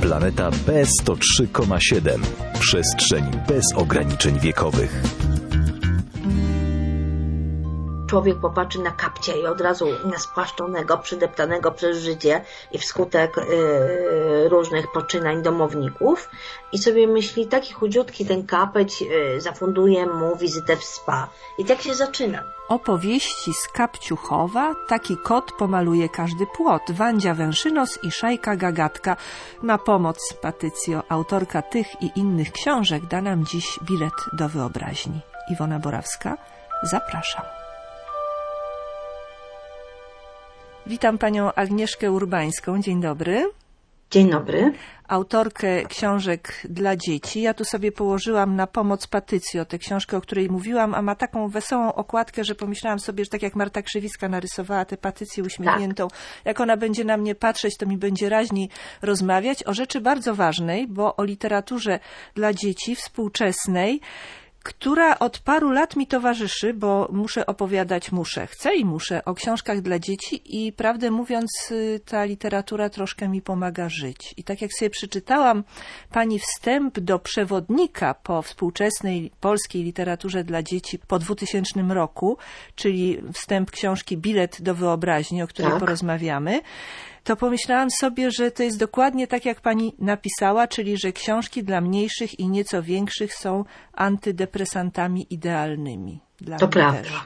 Planeta B103,7. Przestrzeń bez ograniczeń wiekowych. Człowiek popatrzy na kapcia i od razu na spłaszczonego, przydeptanego przez życie i wskutek różnych poczynań domowników i sobie myśli, taki chudziutki ten kapeć zafunduje mu wizytę w spa. I tak się zaczyna. Opowieści z Kapciuchowa, taki kot pomaluje każdy płot, Wandzia Węszynos i Szajka Gagatka. Na pomoc, Patycjo, autorka tych i innych książek, da nam dziś bilet do wyobraźni. Iwona Borawska, zapraszam. Witam panią Agnieszkę Urbańską. Dzień dobry. Dzień dobry. Autorkę książek dla dzieci. Ja tu sobie położyłam na pomoc Patycjo tę książkę, o której mówiłam, a ma taką wesołą okładkę, że pomyślałam sobie, że tak jak Marta Krzywicka narysowała tę Patycję uśmiechniętą, tak. Jak ona będzie na mnie patrzeć, to mi będzie raźniej rozmawiać o rzeczy bardzo ważnej, bo o literaturze dla dzieci współczesnej, która od paru lat mi towarzyszy, bo chcę i muszę o książkach dla dzieci i prawdę mówiąc ta literatura troszkę mi pomaga żyć. I tak jak sobie przeczytałam pani wstęp do przewodnika po współczesnej polskiej literaturze dla dzieci po 2000 roku, czyli wstęp książki Bilet do wyobraźni, o której porozmawiamy, to pomyślałam sobie, że to jest dokładnie tak, jak pani napisała, czyli że książki dla mniejszych i nieco większych są antydepresantami idealnymi. Dla to mnie prawda. Też.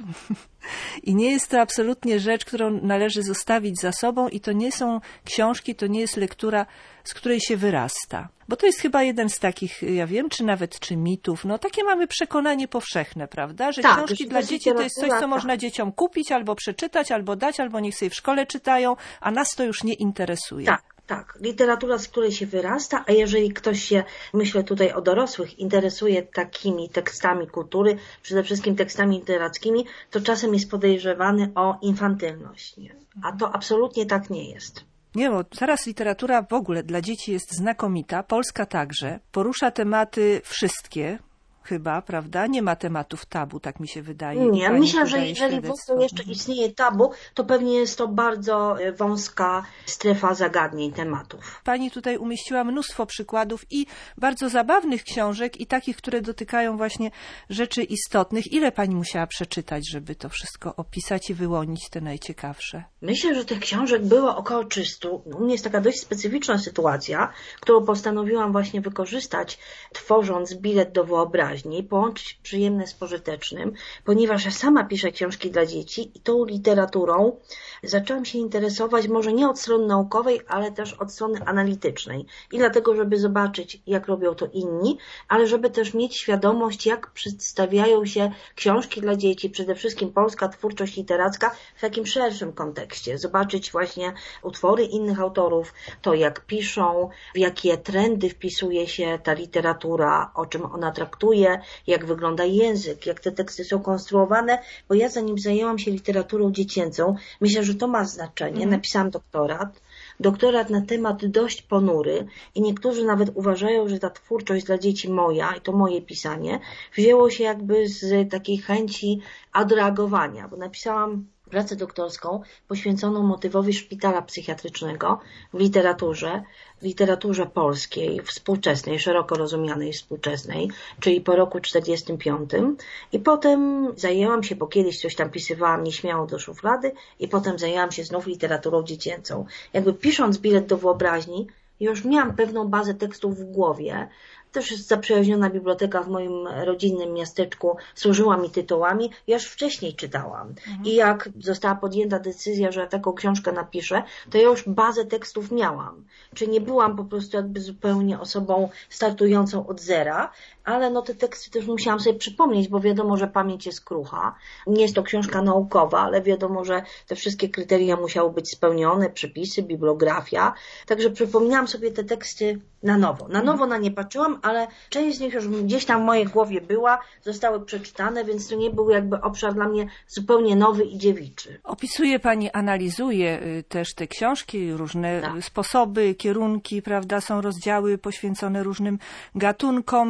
I nie jest to absolutnie rzecz, którą należy zostawić za sobą i to nie są książki, to nie jest lektura, z której się wyrasta. Bo to jest chyba jeden z takich, ja wiem, czy mitów, takie mamy przekonanie powszechne, prawda? Że książki dla dzieci to jest coś, co można dzieciom kupić, albo przeczytać, albo dać, albo niech sobie w szkole czytają, a nas to już nie interesuje. Tak, literatura, z której się wyrasta, a jeżeli ktoś się, myślę tutaj o dorosłych, interesuje takimi tekstami kultury, przede wszystkim tekstami literackimi, to czasem jest podejrzewany o infantylność. Nie? A to absolutnie tak nie jest. Nie, bo teraz literatura w ogóle dla dzieci jest znakomita, polska także, porusza tematy wszystkie, chyba, prawda? Nie ma tematów tabu, tak mi się wydaje. Nie, myślę, że jeżeli w ogóle jeszcze istnieje tabu, to pewnie jest to bardzo wąska strefa zagadnień, tematów. Pani tutaj umieściła mnóstwo przykładów i bardzo zabawnych książek i takich, które dotykają właśnie rzeczy istotnych. Ile pani musiała przeczytać, żeby to wszystko opisać i wyłonić te najciekawsze? Myślę, że tych książek było około 300. U mnie jest taka dość specyficzna sytuacja, którą postanowiłam właśnie wykorzystać, tworząc Bilet do wyobraźni, połączyć przyjemne z pożytecznym, ponieważ ja sama piszę książki dla dzieci i tą literaturą zaczęłam się interesować może nie od strony naukowej, ale też od strony analitycznej. I dlatego, żeby zobaczyć, jak robią to inni, ale żeby też mieć świadomość, jak przedstawiają się książki dla dzieci, przede wszystkim polska twórczość literacka w takim szerszym kontekście. Zobaczyć właśnie utwory innych autorów, to jak piszą, w jakie trendy wpisuje się ta literatura, o czym ona traktuje, jak wygląda język, jak te teksty są konstruowane, bo ja zanim zajęłam się literaturą dziecięcą, myślę, że to ma znaczenie. Napisałam doktorat na temat dość ponury i niektórzy nawet uważają, że ta twórczość dla dzieci moja, i to moje pisanie, wzięło się jakby z takiej chęci odreagowania, bo napisałam pracę doktorską poświęconą motywowi szpitala psychiatrycznego w literaturze polskiej, współczesnej, szeroko rozumianej współczesnej, czyli po roku 1945. I potem zajęłam się, bo kiedyś coś tam pisywałam nieśmiało do szuflady i potem zajęłam się znów literaturą dziecięcą. Jakby pisząc Bilet do wyobraźni, już miałam pewną bazę tekstów w głowie. Też zaprzyjaźniona biblioteka w moim rodzinnym miasteczku służyła mi tytułami. Ja już wcześniej czytałam. I jak została podjęta decyzja, że taką książkę napiszę, to ja już bazę tekstów miałam. Czyli nie byłam po prostu jakby zupełnie osobą startującą od zera, ale te teksty też musiałam sobie przypomnieć, bo wiadomo, że pamięć jest krucha. Nie jest to książka naukowa, ale wiadomo, że te wszystkie kryteria musiały być spełnione, przepisy, bibliografia. Także przypomniałam sobie te teksty na nowo. Na nowo na nie patrzyłam, ale część z nich już gdzieś tam w mojej głowie była, zostały przeczytane, więc to nie był jakby obszar dla mnie zupełnie nowy i dziewiczy. Opisuje pani, analizuje też te książki, różne sposoby, kierunki, prawda, są rozdziały poświęcone różnym gatunkom, ale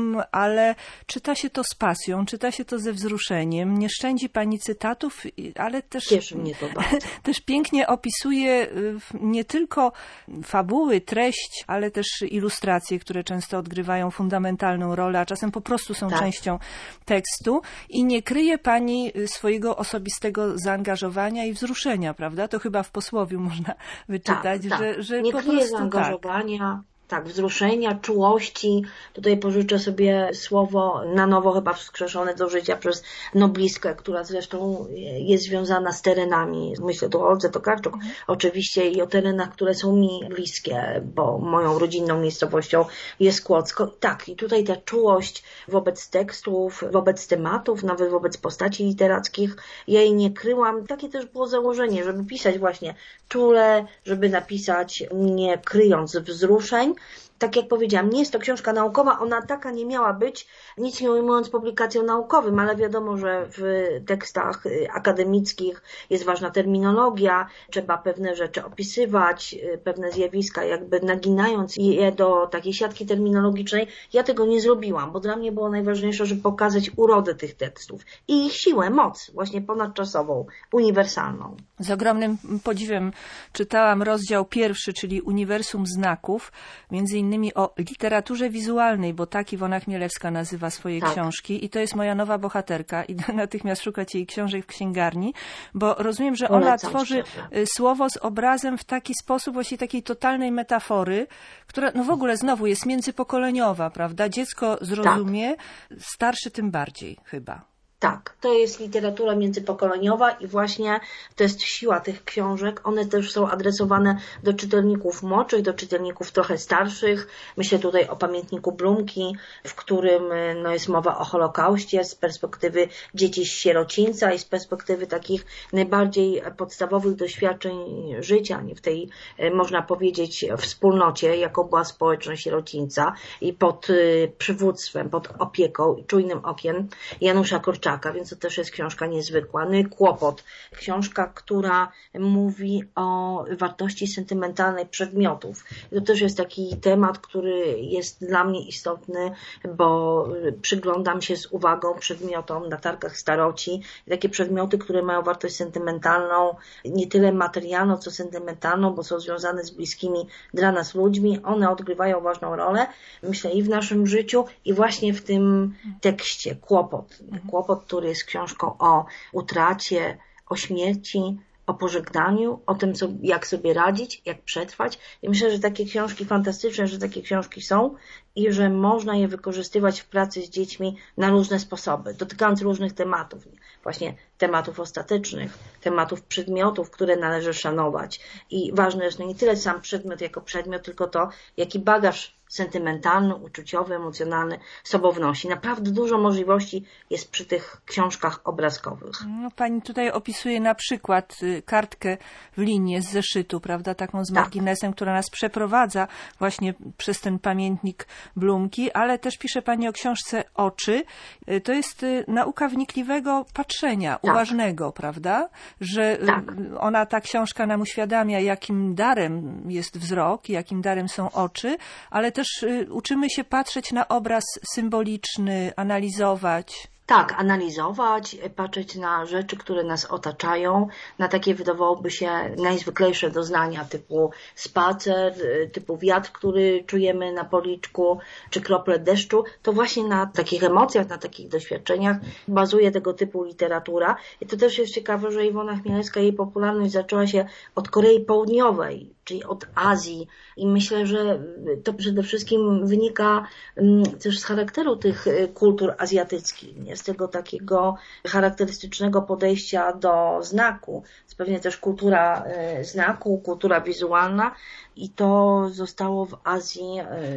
ale czyta się to z pasją, czyta się to ze wzruszeniem, nie szczędzi pani cytatów, ale też, cieszy mnie to bardzo. Też pięknie opisuje nie tylko fabuły, treść, ale też ilustracje, które często odgrywają fundamentalną rolę, a czasem po prostu są częścią tekstu i nie kryje pani swojego osobistego zaangażowania i wzruszenia, prawda? To chyba w posłowiu można wyczytać, że nie po kryje prostu zaangażowania. Tak, wzruszenia, czułości. Tutaj pożyczę sobie słowo na nowo chyba wskrzeszone do życia przez noblistkę, która zresztą jest związana z terenami. Myślę tu o Oldze Tokarczuk oczywiście i o terenach, które są mi bliskie, bo moją rodzinną miejscowością jest Kłodzko. Tak, i tutaj ta czułość wobec tekstów, wobec tematów, nawet wobec postaci literackich, ja jej nie kryłam. Takie też było założenie, żeby pisać właśnie czule, żeby napisać nie kryjąc wzruszeń. Tak jak powiedziałam, nie jest to książka naukowa, ona taka nie miała być, nic nie ujmując publikacją naukowym, ale wiadomo, że w tekstach akademickich jest ważna terminologia, trzeba pewne rzeczy opisywać, pewne zjawiska jakby naginając je do takiej siatki terminologicznej. Ja tego nie zrobiłam, bo dla mnie było najważniejsze, żeby pokazać urodę tych tekstów i ich siłę, moc, właśnie ponadczasową, uniwersalną. Z ogromnym podziwem czytałam rozdział 1, czyli Uniwersum Znaków, między innymi o literaturze wizualnej, bo tak Iwona Chmielewska nazywa swoje książki i to jest moja nowa bohaterka. Idę natychmiast szukać jej książek w księgarni, bo rozumiem, że ona tworzy słowo z obrazem w taki sposób, właśnie takiej totalnej metafory, która no w ogóle znowu jest międzypokoleniowa, prawda? Dziecko zrozumie, starszy tym bardziej chyba. Tak, to jest literatura międzypokoleniowa i właśnie to jest siła tych książek. One też są adresowane do czytelników młodszych, do czytelników trochę starszych. Myślę tutaj o pamiętniku Blumki, w którym jest mowa o Holokauście z perspektywy dzieci z sierocińca i z perspektywy takich najbardziej podstawowych doświadczeń życia, nie w tej, można powiedzieć, wspólnocie, jaką była społeczność sierocińca i pod przywództwem, pod opieką i czujnym okiem Janusza Korczaka. Więc to też jest książka niezwykła. No i Kłopot. Książka, która mówi o wartości sentymentalnej przedmiotów. To też jest taki temat, który jest dla mnie istotny, bo przyglądam się z uwagą przedmiotom na targach staroci. Takie przedmioty, które mają wartość sentymentalną, nie tyle materialną, co sentymentalną, bo są związane z bliskimi dla nas ludźmi. One odgrywają ważną rolę, myślę, i w naszym życiu, i właśnie w tym tekście Kłopot. Kłopot, który jest książką o utracie, o śmierci, o pożegnaniu, o tym, jak sobie radzić, jak przetrwać. I myślę, że takie książki fantastyczne, że takie książki są i że można je wykorzystywać w pracy z dziećmi na różne sposoby, dotykając różnych tematów. Właśnie tematów ostatecznych, tematów przedmiotów, które należy szanować. I ważne jest nie tyle sam przedmiot jako przedmiot, tylko to, jaki bagaż sentymentalny, uczuciowy, emocjonalny sobą wnosi. Naprawdę dużo możliwości jest przy tych książkach obrazkowych. No, pani tutaj opisuje na przykład kartkę w linię z zeszytu, prawda, taką z marginesem, która nas przeprowadza właśnie przez ten pamiętnik Blumki, ale też pisze pani o książce Oczy. To jest nauka wnikliwego patrzenia, uważnego, prawda? Że ona, ta książka nam uświadamia, jakim darem jest wzrok, jakim darem są oczy, ale też uczymy się patrzeć na obraz symboliczny, analizować. Tak, analizować, patrzeć na rzeczy, które nas otaczają, na takie wydawałoby się najzwyklejsze doznania typu spacer, typu wiatr, który czujemy na policzku, czy krople deszczu. To właśnie na takich emocjach, na takich doświadczeniach bazuje tego typu literatura. I to też jest ciekawe, że Iwona Chmielewska, jej popularność zaczęła się od Korei Południowej, czyli od Azji. I myślę, że to przede wszystkim wynika też z charakteru tych kultur azjatyckich, nie? Z tego takiego charakterystycznego podejścia do znaku. Jest pewnie też kultura znaku, kultura wizualna i to zostało w Azji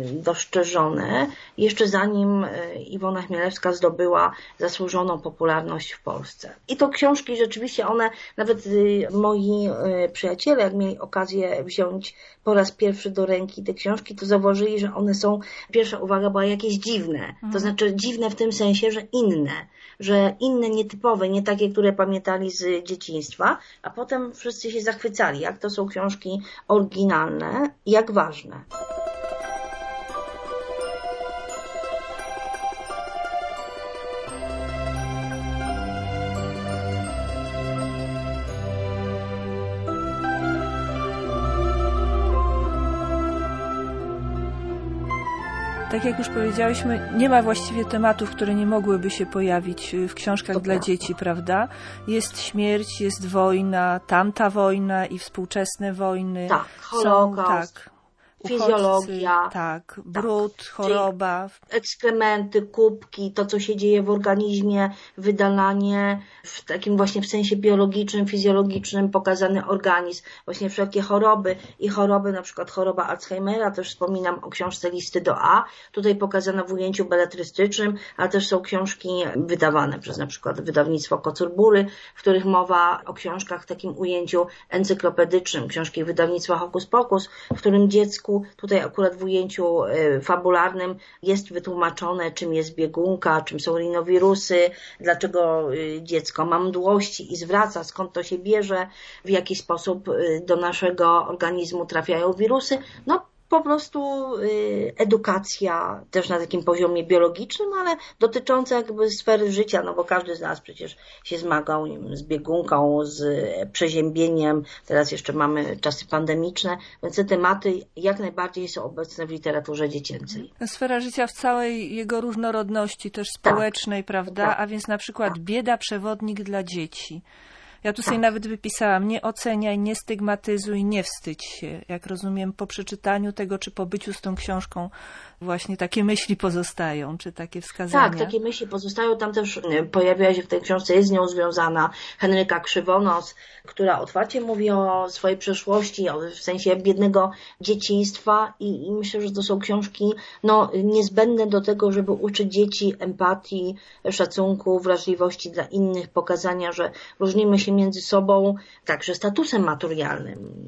dostrzeżone jeszcze zanim Iwona Chmielewska zdobyła zasłużoną popularność w Polsce. I to książki rzeczywiście one, nawet moi przyjaciele, jak mieli okazję wziąć po raz pierwszy do ręki te książki, to zauważyli, że one są, pierwsza uwaga była jakieś dziwne. To znaczy dziwne w tym sensie, że inne, nietypowe, nie takie, które pamiętali z dzieciństwa, a potem wszyscy się zachwycali, jak to są książki oryginalne i jak ważne. Tak jak już powiedziałyśmy, nie ma właściwie tematów, które nie mogłyby się pojawić w książkach dla dzieci, prawda? Jest śmierć, jest wojna, tamta wojna i współczesne wojny. Tak, Holokaust. Tak. Fizjologia. Tak, brud, choroba. Ekskrementy, kubki, to co się dzieje w organizmie, wydalanie w takim właśnie w sensie biologicznym, fizjologicznym, pokazany organizm, właśnie wszelkie choroby i choroby, na przykład choroba Alzheimera, też wspominam o książce Listy do A, tutaj pokazana w ujęciu beletrystycznym, ale też są książki wydawane przez na przykład wydawnictwo Kocurbury, w których mowa o książkach w takim ujęciu encyklopedycznym, książki wydawnictwa Hokus Pokus, w którym dziecku tutaj akurat w ujęciu fabularnym jest wytłumaczone, czym jest biegunka, czym są rinowirusy, dlaczego dziecko ma mdłości i zwraca, skąd to się bierze, w jaki sposób do naszego organizmu trafiają wirusy. No, po prostu edukacja też na takim poziomie biologicznym, ale dotycząca jakby sfery życia, no bo każdy z nas przecież się zmagał z biegunką, z przeziębieniem, teraz jeszcze mamy czasy pandemiczne, więc te tematy jak najbardziej są obecne w literaturze dziecięcej. Sfera życia w całej jego różnorodności, też społecznej, prawda? Tak. A więc na przykład bieda, przewodnik dla dzieci. Ja tu sobie nawet wypisałam, nie oceniaj, nie stygmatyzuj, nie wstydź się. Jak rozumiem, po przeczytaniu tego, czy po byciu z tą książką właśnie takie myśli pozostają, czy takie wskazania. Tak, takie myśli pozostają. Tam też pojawia się w tej książce, jest z nią związana Henryka Krzywonos, która otwarcie mówi o swojej przeszłości, w sensie biednego dzieciństwa i myślę, że to są książki niezbędne do tego, żeby uczyć dzieci empatii, szacunku, wrażliwości dla innych, pokazania, że różnimy się między sobą także statusem materialnym,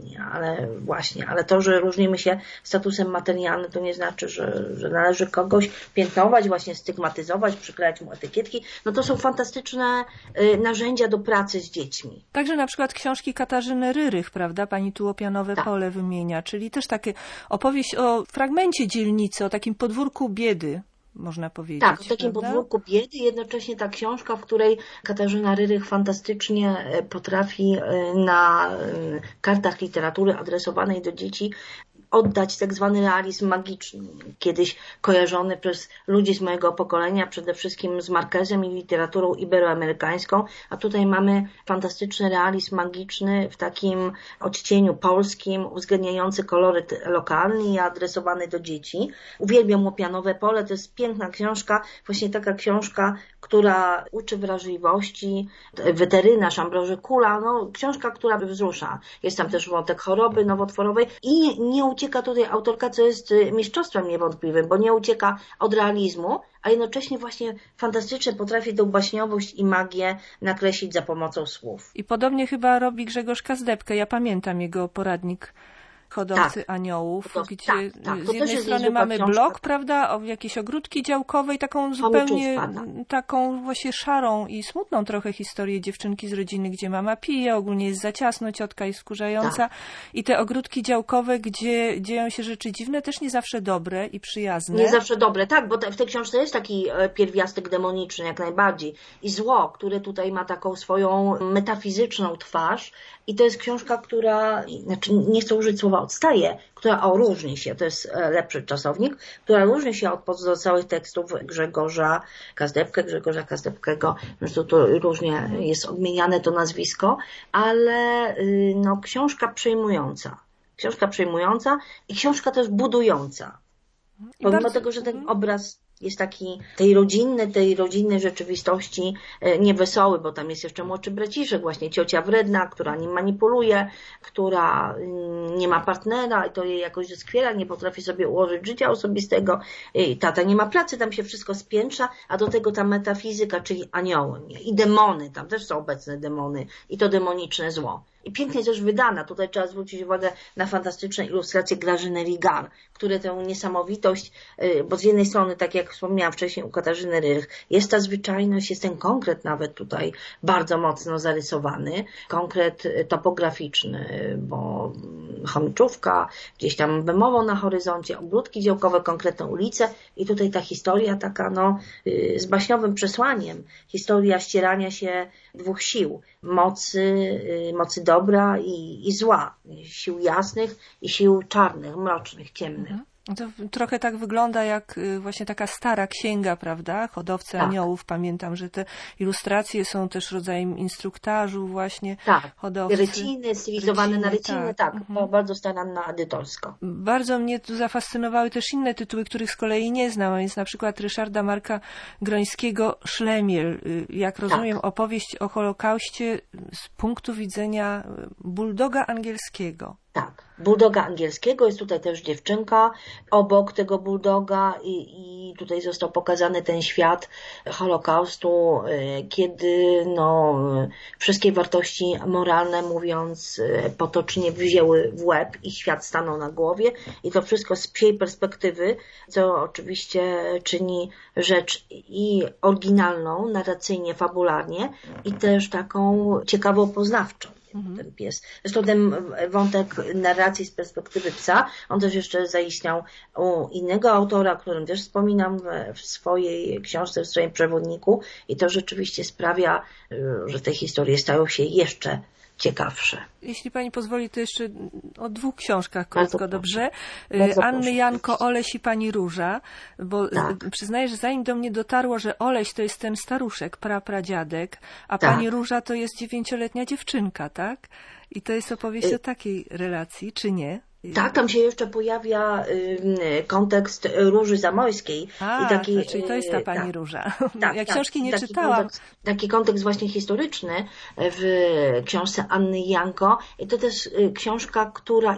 ale to, że różnimy się statusem materialnym, to nie znaczy, że należy kogoś piętnować, właśnie stygmatyzować, przyklejać mu etykietki. No to są fantastyczne narzędzia do pracy z dziećmi. Także na przykład książki Katarzyny Ryrych, prawda? Pani tu Łopianowe Pole wymienia, czyli też takie opowieść o fragmencie dzielnicy, o takim podwórku biedy, można powiedzieć. Tak, w takim podwórku biedy, jednocześnie ta książka, w której Katarzyna Ryrych fantastycznie potrafi na kartach literatury adresowanej do dzieci oddać tak zwany realizm magiczny, kiedyś kojarzony przez ludzi z mojego pokolenia, przede wszystkim z Marquezem i literaturą iberoamerykańską, a tutaj mamy fantastyczny realizm magiczny w takim odcieniu polskim, uwzględniający koloryt lokalny i adresowany do dzieci. Uwielbiam Łopianowe Pole, to jest piękna książka, właśnie taka książka, która uczy wrażliwości, weterynarz Ambroży Kula, książka, która wzrusza. Jest tam też wątek choroby nowotworowej i nie ucieka tutaj autorka, co jest mistrzostwem niewątpliwym, bo nie ucieka od realizmu, a jednocześnie właśnie fantastycznie potrafi tą baśniowość i magię nakreślić za pomocą słów. I podobnie chyba robi Grzegorz Kazdebkę. Ja pamiętam jego poradnik Hodowcy Aniołów, gdzie z jednej strony mamy blok, prawda, o jakieś ogródki działkowe i taką zupełnie taką właśnie szarą i smutną trochę historię dziewczynki z rodziny, gdzie mama pije, ogólnie jest za ciasno, ciotka jest wkurzająca i te ogródki działkowe, gdzie dzieją się rzeczy dziwne, też nie zawsze dobre i przyjazne. Nie zawsze dobre, tak, bo w tej książce jest taki pierwiastek demoniczny jak najbardziej i zło, które tutaj ma taką swoją metafizyczną twarz i to jest książka, która, nie chcę użyć słowa odstaje, która różni się, to jest lepszy czasownik, która różni się od pozostałych tekstów Grzegorza Kazdebkego, zresztą to różnie jest odmieniane to nazwisko, ale książka przejmująca i książka też budująca. Pomimo tego, że ten obraz jest taki tej rodzinnej rzeczywistości niewesoły, bo tam jest jeszcze młodszy braciszek, właśnie ciocia wredna, która nim manipuluje, która nie ma partnera i to jej jakoś doskwiera, nie potrafi sobie ułożyć życia osobistego, tata nie ma pracy, tam się wszystko spiętrza, a do tego ta metafizyka, czyli anioły i demony, tam też są obecne demony i to demoniczne zło. I pięknie też wydana. Tutaj trzeba zwrócić uwagę na fantastyczne ilustracje Grażyny Rigar, które tę niesamowitość, bo z jednej strony, tak jak wspomniałam wcześniej u Katarzyny Ryrych, jest ta zwyczajność, jest ten konkret nawet tutaj bardzo mocno zarysowany, konkret topograficzny, bo chomiczówka, gdzieś tam Bemowo na horyzoncie, ogródki działkowe, konkretne ulice i tutaj ta historia taka z baśniowym przesłaniem, historia ścierania się dwóch sił, mocy dobra i zła, sił jasnych i sił czarnych, mrocznych, ciemnych. To trochę tak wygląda jak właśnie taka stara księga, prawda? Hodowcy aniołów. Pamiętam, że te ilustracje są też rodzajem instruktażu właśnie hodowcy. Ryciny, stylizowane na ryciny, bardzo staranna edytorsko. Bardzo mnie tu zafascynowały też inne tytuły, których z kolei nie znam, a więc na przykład Ryszarda Marka Grońskiego Szlemiel. Jak rozumiem, opowieść o Holokauście z punktu widzenia bulldoga angielskiego. Tak, bulldoga angielskiego, jest tutaj też dziewczynka obok tego bulldoga i tutaj został pokazany ten świat Holokaustu, kiedy wszystkie wartości moralne, mówiąc potocznie, wzięły w łeb i świat stanął na głowie i to wszystko z psiej perspektywy, co oczywiście czyni rzecz i oryginalną, narracyjnie, fabularnie i też taką ciekawą, poznawczą. Ten pies. Zresztą ten wątek narracji z perspektywy psa, on też jeszcze zaistniał u innego autora, o którym też wspominam w swojej książce, w swoim przewodniku i to rzeczywiście sprawia, że te historie stają się jeszcze ciekawsze. Jeśli pani pozwoli, to jeszcze o 2 książkach krótko, bardzo dobrze? Bardzo Anny proszę. Janko, Oleś i pani Róża, bo przyznaję, że zanim do mnie dotarło, że Oleś to jest ten staruszek, pradziadek, a pani Róża to jest 9-letnia dziewczynka, tak? I to jest opowieść o takiej relacji, czy nie? Tak, tam się jeszcze pojawia kontekst Róży Zamojskiej. Czyli to jest ta pani Róża. Ja książki nie czytałam. Taki kontekst właśnie historyczny w książce Anny Janko. I to też książka,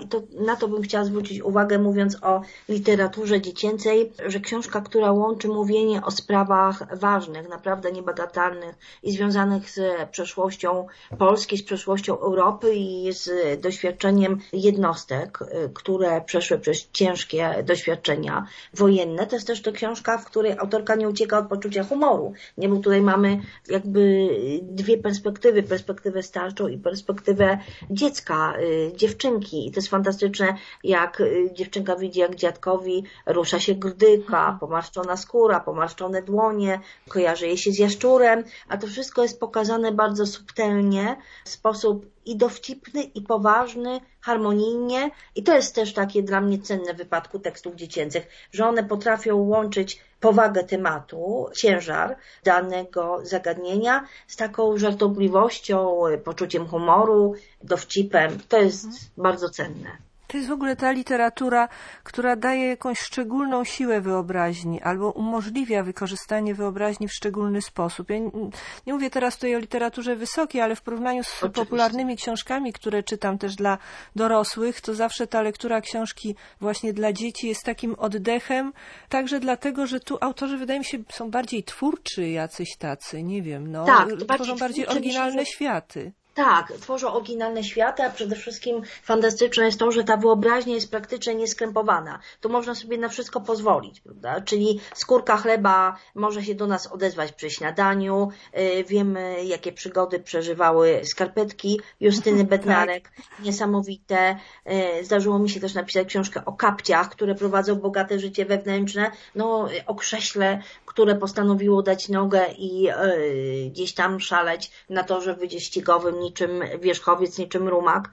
na to bym chciała zwrócić uwagę, mówiąc o literaturze dziecięcej, że książka, która łączy mówienie o sprawach ważnych, naprawdę niebagatelnych i związanych z przeszłością Polski, z przeszłością Europy i z doświadczeniem jednostek, które przeszły przez ciężkie doświadczenia wojenne. To jest też to książka, w której autorka nie ucieka od poczucia humoru. Nie, bo tutaj mamy jakby 2 perspektywy. Perspektywę starczą i perspektywę dziecka, dziewczynki. I to jest fantastyczne, jak dziewczynka widzi, jak dziadkowi rusza się grdyka, pomarszczona skóra, pomarszczone dłonie, kojarzy jej się z jaszczurem, a to wszystko jest pokazane bardzo subtelnie, w sposób i dowcipny, i poważny, harmonijnie. I to jest też takie dla mnie cenne w wypadku tekstów dziecięcych, że one potrafią łączyć powagę tematu, ciężar danego zagadnienia z taką żartobliwością, poczuciem humoru, dowcipem. To jest bardzo cenne. To jest w ogóle ta literatura, która daje jakąś szczególną siłę wyobraźni albo umożliwia wykorzystanie wyobraźni w szczególny sposób. Ja nie mówię teraz tutaj o literaturze wysokiej, ale w porównaniu z popularnymi książkami, które czytam też dla dorosłych, to zawsze ta lektura książki właśnie dla dzieci jest takim oddechem, także dlatego, że tu autorzy, wydaje mi się, są bardziej twórczy jacyś tacy, nie wiem, tworzą bardziej oryginalne światy. Tak, tworzą oryginalne światy, a przede wszystkim fantastyczne jest to, że ta wyobraźnia jest praktycznie nieskrępowana. Tu można sobie na wszystko pozwolić, prawda? Czyli skórka chleba może się do nas odezwać przy śniadaniu. Wiemy, jakie przygody przeżywały skarpetki Justyny Bednarek. Niesamowite. Zdarzyło mi się też napisać książkę o kapciach, które prowadzą bogate życie wewnętrzne. O krześle, które postanowiło dać nogę i gdzieś tam szaleć na torze wyścigowym, niczym wierzchowiec, niczym rumak.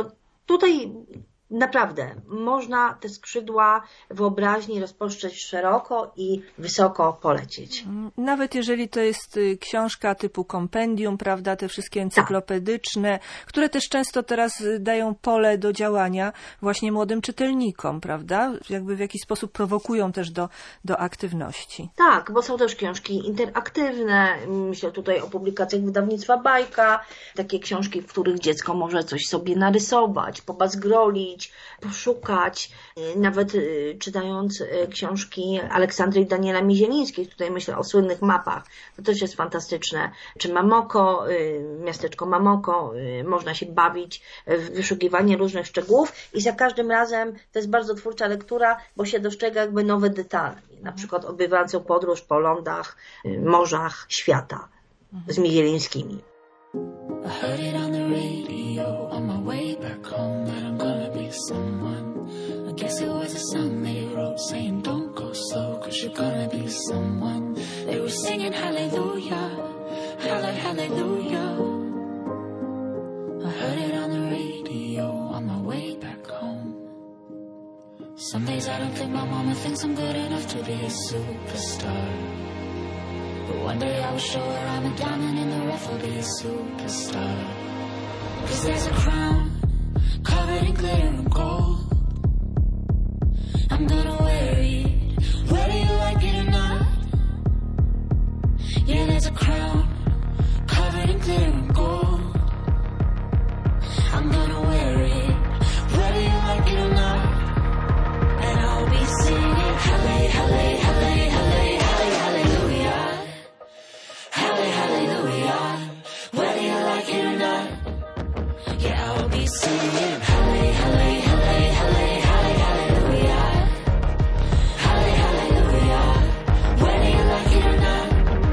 Tutaj naprawdę można te skrzydła wyobraźni rozpostrzeć szeroko i wysoko polecieć. Nawet jeżeli to jest książka typu kompendium, prawda, te wszystkie encyklopedyczne, które też często teraz dają pole do działania właśnie młodym czytelnikom, prawda? Jakby w jakiś sposób prowokują też do aktywności. Tak, bo są też książki interaktywne. Myślę tutaj o publikacjach wydawnictwa Bajka. Takie książki, w których dziecko może coś sobie narysować, pobazgrolić, poszukać, nawet czytając książki Aleksandry i Daniela Mizielińskich, tutaj myślę o słynnych mapach, to też jest fantastyczne, czy Mamoko, miasteczko Mamoko, można się bawić w wyszukiwanie różnych szczegółów i za każdym razem to jest bardzo twórcza lektura, bo się dostrzega jakby nowe detale, na przykład odbywającą podróż po lądach, morzach świata z Mizielińskimi. I heard it on the radio on my way back home that I'm gonna be someone. I guess it was a song they wrote saying don't go slow cause you're gonna be someone. They were singing hallelujah, hallelujah. I heard it on the radio on my way back home. Some days I I don't think my mama thinks I'm good enough to be a superstar. But one day I will show her I'm a diamond in the rough, I'll be a superstar. 'Cause there's a crown covered in glitter and gold. I'm gonna wear it, whether you like it or not. Yeah, there's a crown covered in glitter and gold. I'm gonna wear it, whether you like it or not. And I'll be singing halle, halle, halle, halle, halle, hallelujah. Halle, hallelujah, whether you like it or not. Yeah, I'll be singing halle, halle, halle, halle, halle, hallelujah. Halle, hallelujah, whether you like it or not.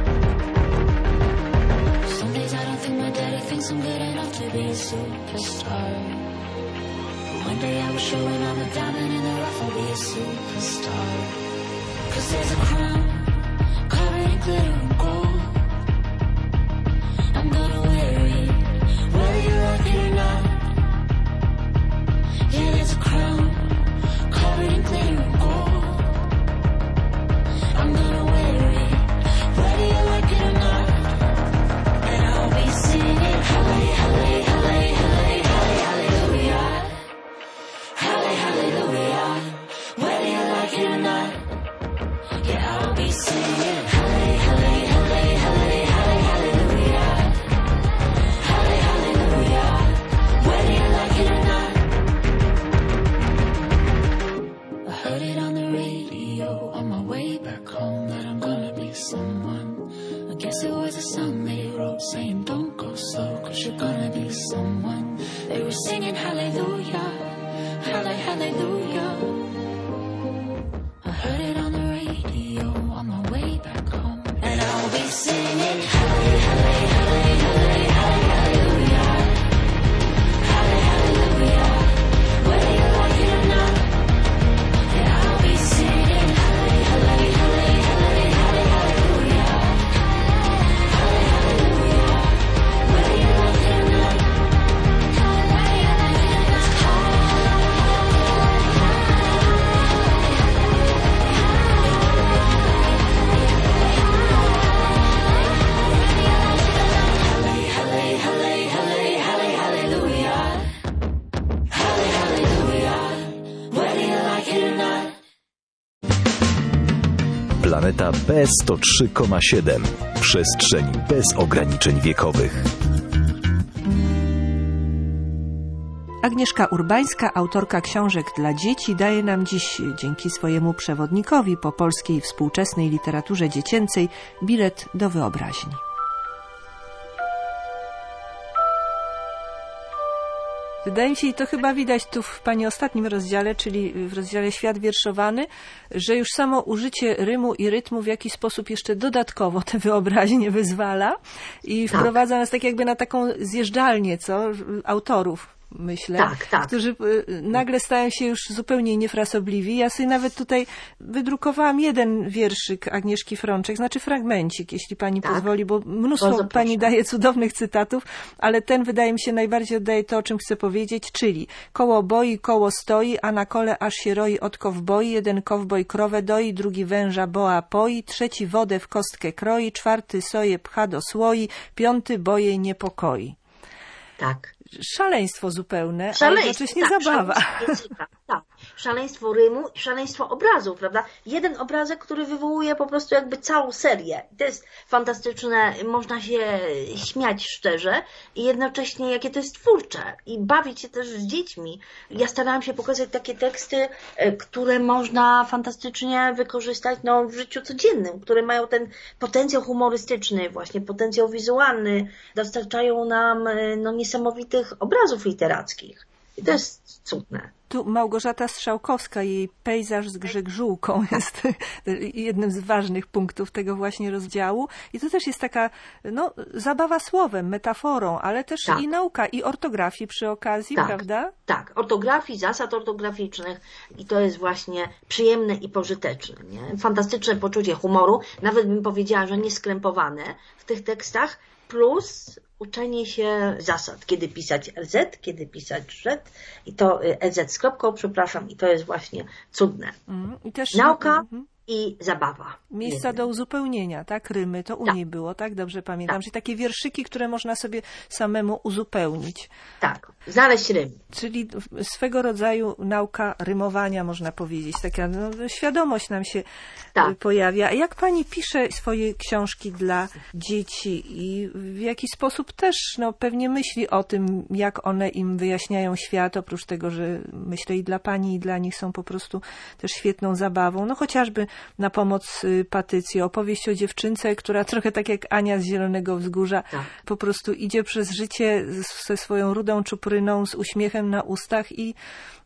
Some days I don't think my daddy thinks I'm good enough to be a superstar. But one day I will show him I'm a diamond in the rough, I'll be a superstar. 'Cause there's a crown covered in glitter and gold. I'm gonna wear it, whether you like it or not. Yeah, there's a crown covered in glitter and gold. I'm gonna wear it, whether you like it or not. And I'll be singing halle, halle, halle, halle, halle, hallelujah. Halle, hallelujah, whether you like it or not. Yeah, I'll be singing halle, halle, halle, halle, halle, hallelujah. Halle, hallelujah, whether you like it or not. I heard it on the radio on my way back home that I'm gonna be someone. I guess it was a song they wrote saying don't go slow 'cause you're gonna be someone. They were singing hallelujah, halle, hallelujah. I heard it on the radio on my way back home. And I'll be singing halle, halle, halle, halle, halle, hallelujah. Halle, hallelujah, whether you like it or not. And I'll be singing halle, halle, halle, halle, halle, hallelujah. Halle, hallelujah, whether you like it or not. Planeta B 103,7. Przestrzeń bez ograniczeń wiekowych. Agnieszka Urbańska, autorka książek dla dzieci, daje nam dziś, dzięki swojemu przewodnikowi po polskiej współczesnej literaturze dziecięcej, bilet do wyobraźni. Wydaje mi się, i to chyba widać tu w Pani ostatnim rozdziale, czyli w rozdziale Świat wierszowany, że już samo użycie rymu i rytmu w jakiś sposób jeszcze dodatkowo tę wyobraźnię wyzwala i wprowadza nas tak jakby na taką zjeżdżalnię, autorów. Myślę, którzy nagle stają się już zupełnie niefrasobliwi. Ja sobie nawet tutaj wydrukowałam jeden wierszyk Agnieszki Frączek, znaczy fragmencik, jeśli Pani pozwoli, bo mnóstwo Pani daje cudownych cytatów, ale ten wydaje mi się najbardziej oddaje to, o czym chcę powiedzieć, czyli koło boi, koło stoi, a na kole aż się roi od kowboi, jeden kowboj krowę doi, drugi węża boa poi, trzeci wodę w kostkę kroi, czwarty soję pcha do słoi, piąty boje niepokoi. Tak. Szaleństwo zupełne, ale jednocześnie zabawa. Szaleństwo rymu i szaleństwo obrazu, prawda? Jeden obrazek, który wywołuje po prostu jakby całą serię. To jest fantastyczne, można się śmiać szczerze i jednocześnie jakie to jest twórcze i bawić się też z dziećmi. Ja starałam się pokazać takie teksty, które można fantastycznie wykorzystać w życiu codziennym, które mają ten potencjał humorystyczny, właśnie potencjał wizualny, dostarczają nam niesamowitych obrazów literackich. I to jest cudne. Tu Małgorzata Strzałkowska, jej pejzaż z grzegżółką jest jednym z ważnych punktów tego właśnie rozdziału. I to też jest taka zabawa słowem, metaforą, ale też i nauka, i ortografii przy okazji, prawda? Tak, ortografii, zasad ortograficznych i to jest właśnie przyjemne i pożyteczne. Nie? Fantastyczne poczucie humoru, nawet bym powiedziała, że nieskrępowane w tych tekstach, plus uczenie się zasad, kiedy pisać LZ, kiedy pisać Z i to LZ z kropką, przepraszam, i to jest właśnie cudne. I też nauka i zabawa. Miejsca do uzupełnienia, tak? Rymy, to u niej było, tak? Dobrze pamiętam. Czyli takie wierszyki, które można sobie samemu uzupełnić. Tak, znaleźć rym. Czyli swego rodzaju nauka rymowania, można powiedzieć. Taka świadomość nam się pojawia. A jak pani pisze swoje książki dla dzieci i w jaki sposób też pewnie myśli o tym, jak one im wyjaśniają świat, oprócz tego, że myślę i dla pani, i dla nich są po prostu też świetną zabawą. Chociażby na pomoc Patycji, opowieść o dziewczynce, która trochę tak jak Ania z Zielonego Wzgórza po prostu idzie przez życie ze swoją rudą czupryną, z uśmiechem na ustach i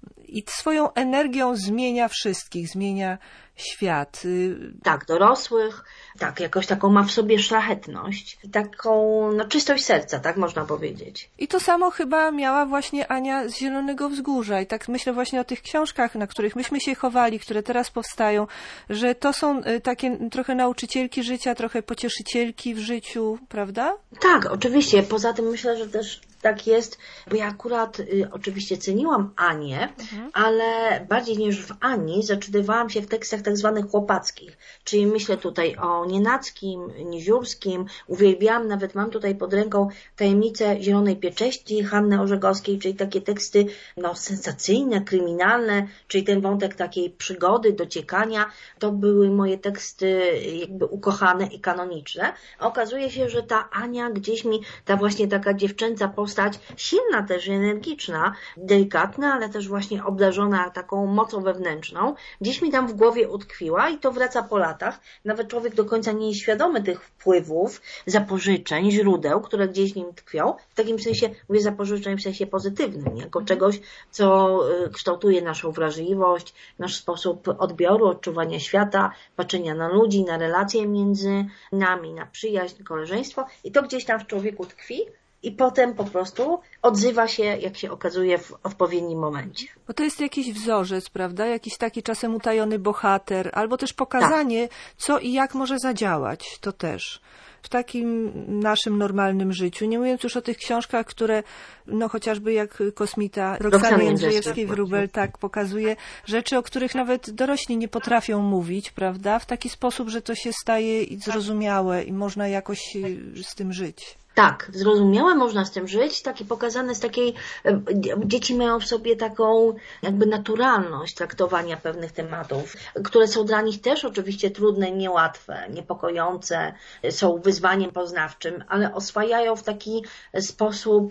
swoją energią zmienia wszystkich, zmienia świat. Tak, dorosłych, tak, jakoś taką ma w sobie szlachetność, taką czystość serca, tak można powiedzieć. I to samo chyba miała właśnie Ania z Zielonego Wzgórza. I tak myślę właśnie o tych książkach, na których myśmy się chowali, które teraz powstają, że to są takie trochę nauczycielki życia, trochę pocieszycielki w życiu, prawda? Tak, oczywiście. Poza tym myślę, że też tak jest, bo ja akurat oczywiście ceniłam Anię, ale bardziej niż w Ani zaczytywałam się w tekstach tak zwanych chłopackich, czyli myślę tutaj o Nienackim, Niziurskim, uwielbiałam, nawet mam tutaj pod ręką Tajemnicę Zielonej Piecześci Hanny Orzegowskiej, czyli takie teksty sensacyjne, kryminalne, czyli ten wątek takiej przygody, dociekania, to były moje teksty jakby ukochane i kanoniczne. A okazuje się, że ta Ania gdzieś mi, ta właśnie taka dziewczęca postać, silna też, energiczna, delikatna, ale też właśnie obdarzona taką mocą wewnętrzną, gdzieś mi tam w głowie utkwiła i to wraca po latach. Nawet człowiek do końca nie jest świadomy tych wpływów, zapożyczeń, źródeł, które gdzieś w nim tkwią. W takim sensie mówię zapożyczeń w sensie pozytywnym, jako czegoś, co kształtuje naszą wrażliwość, nasz sposób odbioru, odczuwania świata, patrzenia na ludzi, na relacje między nami, na przyjaźń, koleżeństwo i to gdzieś tam w człowieku tkwi. I potem po prostu odzywa się, jak się okazuje, w odpowiednim momencie. Bo to jest jakiś wzorzec, prawda? Jakiś taki czasem utajony bohater, albo też pokazanie, co i jak może zadziałać. To też. W takim naszym normalnym życiu. Nie mówiąc już o tych książkach, które, chociażby jak Kosmita Roxany Jędrzejewskiej-Wróbel tak pokazuje rzeczy, o których nawet dorośli nie potrafią mówić, prawda? W taki sposób, że to się staje zrozumiałe i można jakoś z tym żyć. Tak, zrozumiałe, można z tym żyć, takie pokazane z takiej, dzieci mają w sobie taką jakby naturalność traktowania pewnych tematów, które są dla nich też oczywiście trudne, niełatwe, niepokojące, są wyzwaniem poznawczym, ale oswajają w taki sposób,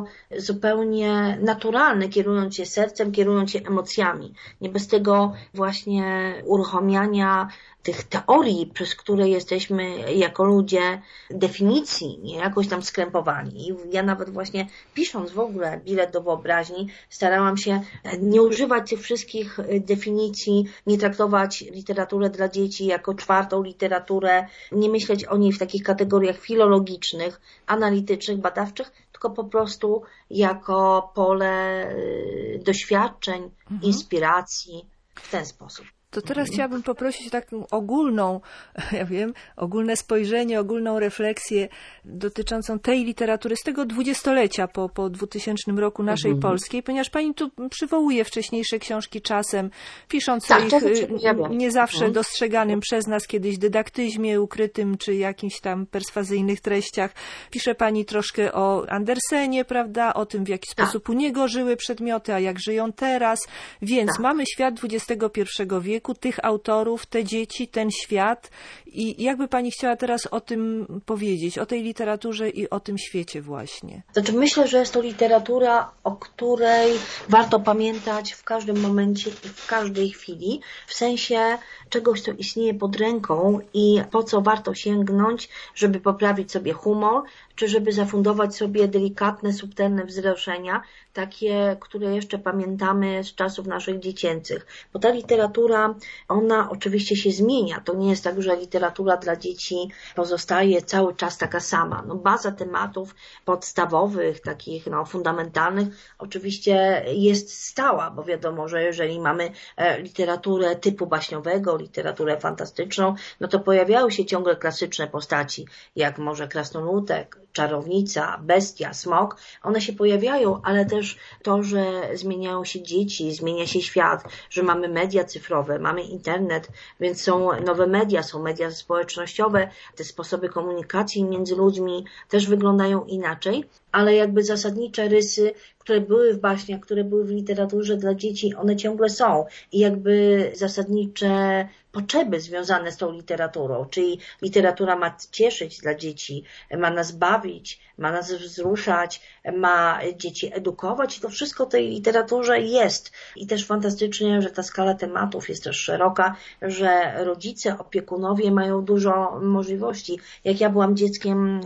zupełnie naturalny, kierując się sercem, kierując się emocjami. Nie bez tego właśnie uruchamiania tych teorii, przez które jesteśmy jako ludzie definicji, nie jakoś tam skrępowani. Ja nawet właśnie pisząc w ogóle Bilet do wyobraźni, starałam się nie używać tych wszystkich definicji, nie traktować literatury dla dzieci jako czwartą literaturę, nie myśleć o niej w takich kategoriach filologicznych, analitycznych, badawczych, tylko po prostu jako pole doświadczeń, inspiracji w ten sposób. To teraz chciałabym poprosić o taką ogólną, ogólne spojrzenie, ogólną refleksję dotyczącą tej literatury z tego dwudziestolecia po 2000 roku naszej polskiej, ponieważ pani tu przywołuje wcześniejsze książki czasem, pisząc o ich nie zawsze dostrzeganym przez nas kiedyś dydaktyzmie ukrytym, czy jakimś tam perswazyjnych treściach. Pisze pani troszkę o Andersenie, prawda, o tym, w jaki sposób u niego żyły przedmioty, a jak żyją teraz. Więc mamy świat XXI wieku, tych autorów, te dzieci, ten świat i jakby pani chciała teraz o tym powiedzieć, o tej literaturze i o tym świecie właśnie? Znaczy myślę, że jest to literatura, o której warto pamiętać w każdym momencie i w każdej chwili, w sensie czegoś, co istnieje pod ręką i po co warto sięgnąć, żeby poprawić sobie humor, czy żeby zafundować sobie delikatne, subtelne wzruszenia, takie, które jeszcze pamiętamy z czasów naszych dziecięcych. Bo ta literatura, ona oczywiście się zmienia. To nie jest tak, że literatura dla dzieci pozostaje cały czas taka sama. No, baza tematów podstawowych, takich fundamentalnych, oczywiście jest stała, bo wiadomo, że jeżeli mamy literaturę typu baśniowego, literaturę fantastyczną, no to pojawiały się ciągle klasyczne postaci, jak może krasnoludek, czarownica, bestia, smok. One się pojawiają, ale też to, że zmieniają się dzieci, zmienia się świat, że mamy media cyfrowe, mamy internet, więc są nowe media, są media społecznościowe, te sposoby komunikacji między ludźmi też wyglądają inaczej, ale jakby zasadnicze rysy, które były w baśniach, które były w literaturze dla dzieci, one ciągle są i jakby zasadnicze potrzeby związane z tą literaturą, czyli literatura ma cieszyć dla dzieci, ma nas bawić, ma nas wzruszać, ma dzieci edukować i to wszystko w tej literaturze jest. I też fantastycznie, że ta skala tematów jest też szeroka, że rodzice, opiekunowie mają dużo możliwości. Jak ja byłam dzieckiem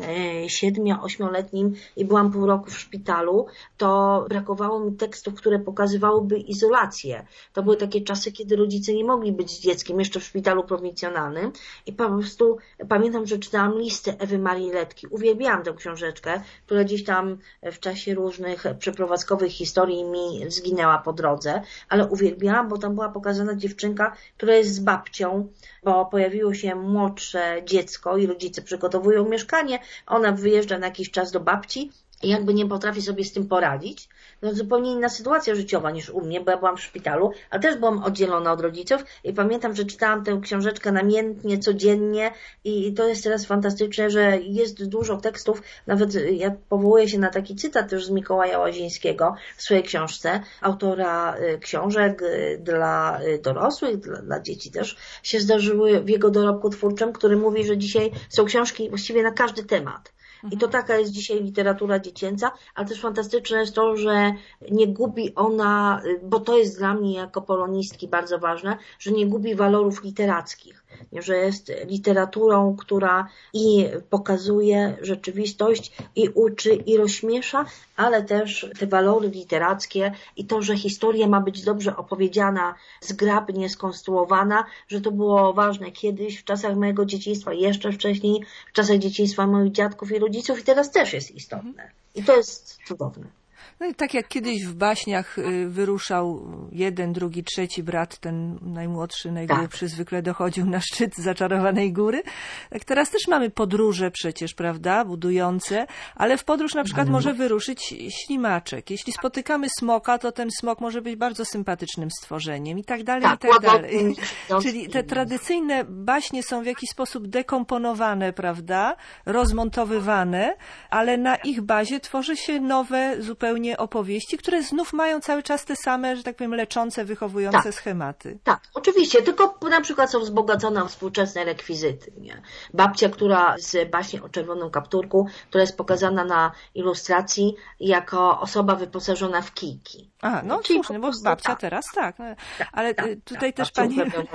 7-8-letnim i byłam pół roku w szpitalu, to brakowało mi tekstów, które pokazywałyby izolację. To były takie czasy, kiedy rodzice nie mogli być z dzieckiem jeszcze w szpitalu prowincjonalnym i po prostu pamiętam, że czytałam Listę Ewy Marii Letki. Uwielbiałam tę książeczkę, która gdzieś tam w czasie różnych przeprowadzkowych historii mi zginęła po drodze, ale uwielbiałam, bo tam była pokazana dziewczynka, która jest z babcią, bo pojawiło się młodsze dziecko i rodzice przygotowują mieszkanie, ona wyjeżdża na jakiś czas do babci i jakby nie potrafi sobie z tym poradzić. No zupełnie inna sytuacja życiowa niż u mnie, bo ja byłam w szpitalu, ale też byłam oddzielona od rodziców i pamiętam, że czytałam tę książeczkę namiętnie, codziennie i to jest teraz fantastyczne, że jest dużo tekstów, nawet ja powołuję się na taki cytat też z Mikołaja Łazińskiego w swojej książce, autora książek dla dorosłych, dla dzieci też się zdarzyły w jego dorobku twórczym, który mówi, że dzisiaj są książki właściwie na każdy temat. I to taka jest dzisiaj literatura dziecięca, ale też fantastyczne jest to, że nie gubi ona, bo to jest dla mnie jako polonistki bardzo ważne, że nie gubi walorów literackich, że jest literaturą, która i pokazuje rzeczywistość, i uczy, i rozśmiesza, ale też te walory literackie i to, że historia ma być dobrze opowiedziana, zgrabnie skonstruowana, że to było ważne kiedyś, w czasach mojego dzieciństwa, jeszcze wcześniej, w czasach dzieciństwa moich dziadków i rodziców i teraz też jest istotne. I to jest cudowne. No i tak jak kiedyś w baśniach wyruszał jeden, drugi, trzeci brat, ten najmłodszy, najgłupszy, zwykle dochodził na szczyt zaczarowanej góry. Tak teraz też mamy podróże przecież, prawda, budujące, ale w podróż na przykład może wyruszyć ślimaczek. Jeśli spotykamy smoka, to ten smok może być bardzo sympatycznym stworzeniem i tak dalej, i tak dalej. Czyli te tradycyjne baśnie są w jakiś sposób dekomponowane, prawda, rozmontowywane, ale na ich bazie tworzy się nowe zupełnie opowieści, które znów mają cały czas te same, że tak powiem, leczące, wychowujące schematy. Tak, oczywiście, tylko na przykład są wzbogacone o współczesne rekwizyty. Nie? Babcia, która z baśni o czerwonym kapturku, która jest pokazana na ilustracji jako osoba wyposażona w kijki. A, no słusznie, bo babcia teraz tak. No, ale tutaj też pani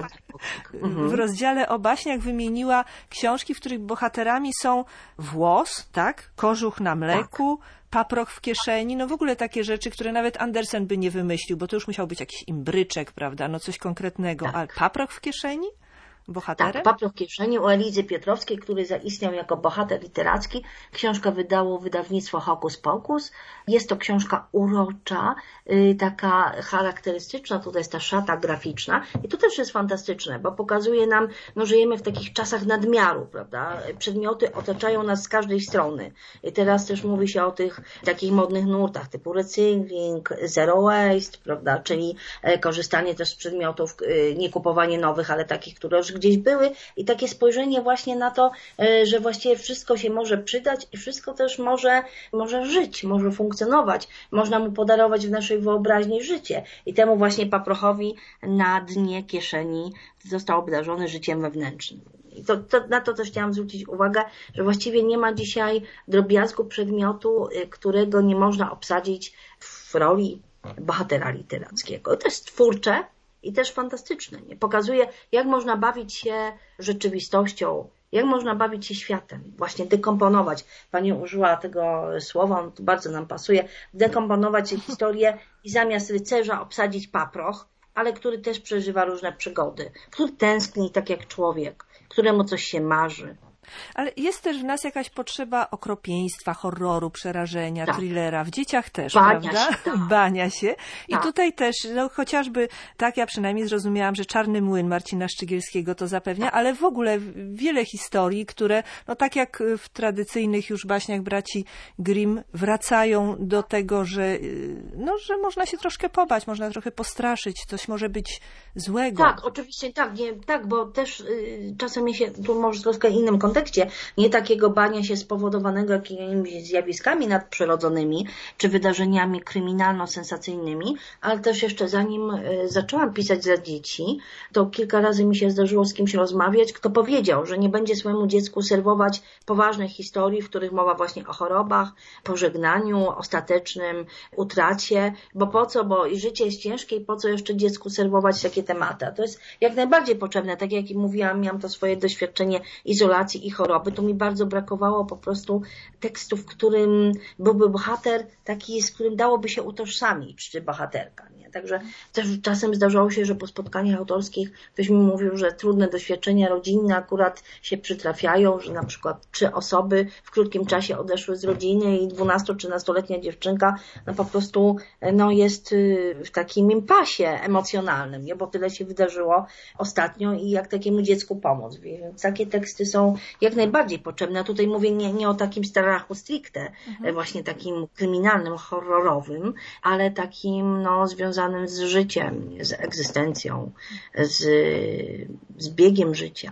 w rozdziale o baśniach wymieniła książki, w których bohaterami są włos, tak, kożuch na mleku, paproch w kieszeni, no w ogóle takie rzeczy, które nawet Andersen by nie wymyślił, bo to już musiał być jakiś imbryczek, prawda, no coś konkretnego. Ale paproch w kieszeni? Bohaterem? Tak, paproch w kieszeni u Elizy Piotrowskiej, który zaistniał jako bohater literacki. Książkę wydało wydawnictwo Hokus Pokus. Jest to książka urocza, taka charakterystyczna, tutaj jest ta szata graficzna i to też jest fantastyczne, bo pokazuje nam, no żyjemy w takich czasach nadmiaru, prawda? Przedmioty otaczają nas z każdej strony. I teraz też mówi się o tych takich modnych nurtach typu recykling, zero waste, prawda? Czyli korzystanie też z przedmiotów, nie kupowanie nowych, ale takich, które już gdzieś były i takie spojrzenie właśnie na to, że właściwie wszystko się może przydać i wszystko też może żyć, może funkcjonować, można mu podarować w naszej wyobraźni życie i temu właśnie paprochowi na dnie kieszeni został obdarzony życiem wewnętrznym. I na to też chciałam zwrócić uwagę, że właściwie nie ma dzisiaj drobiazgu przedmiotu, którego nie można obsadzić w roli bohatera literackiego. To jest twórcze, i też fantastyczne. Nie? Pokazuje, jak można bawić się rzeczywistością, Jak można bawić się światem? Właśnie dekomponować. Pani użyła tego słowa, on tu bardzo nam pasuje. Dekomponować historię i zamiast rycerza obsadzić paproch, ale który też przeżywa różne przygody, który tęskni tak jak człowiek, któremu coś się marzy. Ale jest też w nas jakaś potrzeba okropieństwa, horroru, przerażenia, thrillera. W dzieciach też, prawda? Bania się. I tutaj też, chociażby, tak ja przynajmniej zrozumiałam, że Czarny Młyn Marcina Szczygielskiego to zapewnia, ale w ogóle wiele historii, które, tak jak w tradycyjnych już baśniach braci Grimm, wracają do tego, że można się troszkę pobać, można trochę postraszyć, coś może być złego. Tak, oczywiście tak, bo też czasem się, tu może troszkę innym kontekście, nie takiego bania się spowodowanego jakimiś zjawiskami nadprzyrodzonymi, czy wydarzeniami kryminalno-sensacyjnymi, ale też jeszcze zanim zaczęłam pisać dla dzieci, to kilka razy mi się zdarzyło z kimś rozmawiać, kto powiedział, że nie będzie swojemu dziecku serwować poważnych historii, w których mowa właśnie o chorobach, pożegnaniu ostatecznym, utracie, bo po co, bo i życie jest ciężkie i po co jeszcze dziecku serwować takie tematy. A to jest jak najbardziej potrzebne, tak jak mówiłam, miałam to swoje doświadczenie izolacji i choroby, to mi bardzo brakowało po prostu tekstu, w którym byłby bohater taki, z którym dałoby się utożsamić, czy bohaterka. Nie? Także też czasem zdarzało się, że po spotkaniach autorskich ktoś mi mówił, że trudne doświadczenia rodzinne akurat się przytrafiają, że na przykład 3 osoby w krótkim czasie odeszły z rodziny i 12-13-letnia dziewczynka po prostu jest w takim impasie emocjonalnym, nie? Bo tyle się wydarzyło ostatnio i jak takiemu dziecku pomóc. Więc takie teksty są jak najbardziej potrzebne. A tutaj mówię nie o takim strachu stricte, właśnie takim kryminalnym, horrorowym, ale takim związanym z życiem, z egzystencją, z biegiem życia.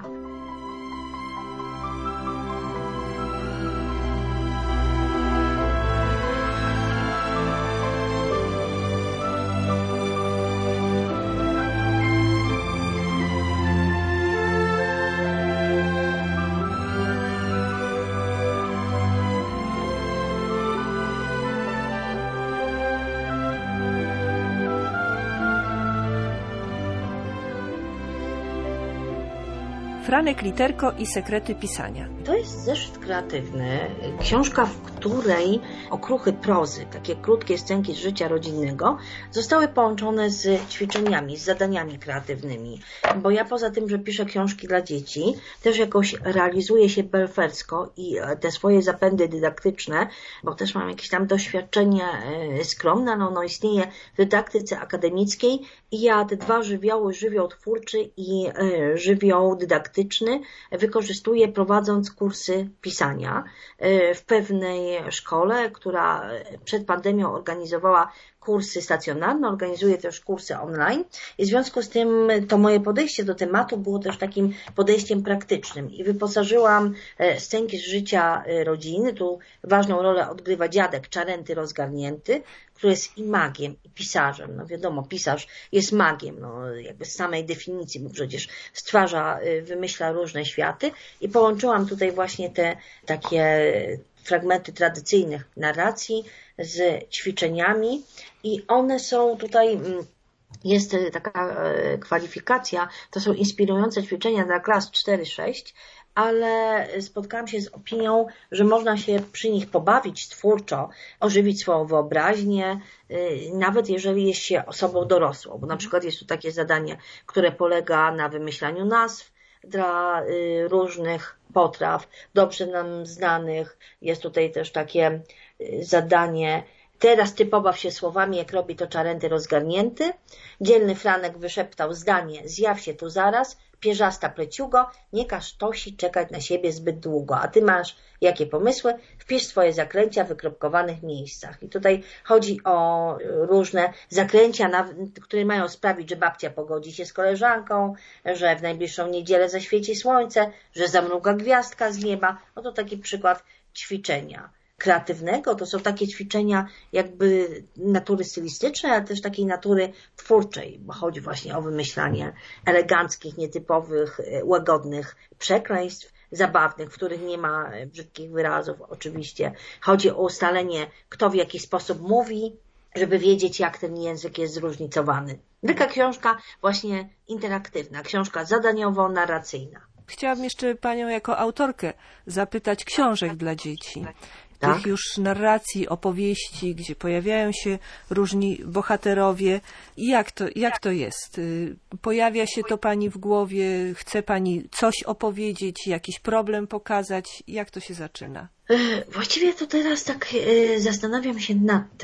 Franek Literko i sekrety pisania. To jest zeszyt kreatywny, książka, w której okruchy prozy, takie krótkie scenki z życia rodzinnego, zostały połączone z ćwiczeniami, z zadaniami kreatywnymi. Bo ja poza tym, że piszę książki dla dzieci, też jakoś realizuję się belfersko i te swoje zapędy dydaktyczne, bo też mam jakieś tam doświadczenie skromne, istnieje w dydaktyce akademickiej i ja te 2 żywioły, żywioł twórczy i żywioł dydaktyczny, wykorzystuję prowadząc kursy pisania w pewnej szkole, która przed pandemią organizowała kursy stacjonarne, organizuje też kursy online i w związku z tym to moje podejście do tematu było też takim podejściem praktycznym i wyposażyłam scenki z życia rodziny. Tu ważną rolę odgrywa dziadek Czarenty Rozgarnięty, który jest i magiem, i pisarzem. Wiadomo, pisarz jest magiem, jakby z samej definicji, bo przecież stwarza, wymyśla różne światy i połączyłam tutaj właśnie te takie fragmenty tradycyjnych narracji z ćwiczeniami i one są tutaj, jest taka kwalifikacja, to są inspirujące ćwiczenia dla klas 4-6, ale spotkałam się z opinią, że można się przy nich pobawić twórczo, ożywić swoją wyobraźnię, nawet jeżeli jest się osobą dorosłą, bo na przykład jest tu takie zadanie, które polega na wymyślaniu nazw dla różnych potraw, dobrze nam znanych. Jest tutaj też takie zadanie: teraz ty pobaw się słowami, jak robi to Czarenty Rozgarnięty. Dzielny Franek wyszeptał zdanie: zjaw się tu zaraz, pierzasta pleciugo, nie każ Tosi czekać na siebie zbyt długo. A ty masz jakie pomysły? Wpisz swoje zaklęcia w wykropkowanych miejscach. I tutaj chodzi o różne zaklęcia, które mają sprawić, że babcia pogodzi się z koleżanką, że w najbliższą niedzielę zaświeci słońce, że zamruga gwiazdka z nieba. To taki przykład ćwiczenia kreatywnego. To są takie ćwiczenia jakby natury stylistycznej, ale też takiej natury twórczej, bo chodzi właśnie o wymyślanie eleganckich, nietypowych, łagodnych przekleństw, zabawnych, w których nie ma brzydkich wyrazów oczywiście. Chodzi o ustalenie, kto w jaki sposób mówi, żeby wiedzieć, jak ten język jest zróżnicowany. Taka książka właśnie interaktywna, książka zadaniowo-narracyjna. Chciałabym jeszcze panią jako autorkę zapytać książek dla dzieci. Tak? Tych już narracji, opowieści, gdzie pojawiają się różni bohaterowie. Jak to jest? Pojawia się to pani w głowie? Chce pani coś opowiedzieć, jakiś problem pokazać? Jak to się zaczyna? Właściwie to teraz tak zastanawiam się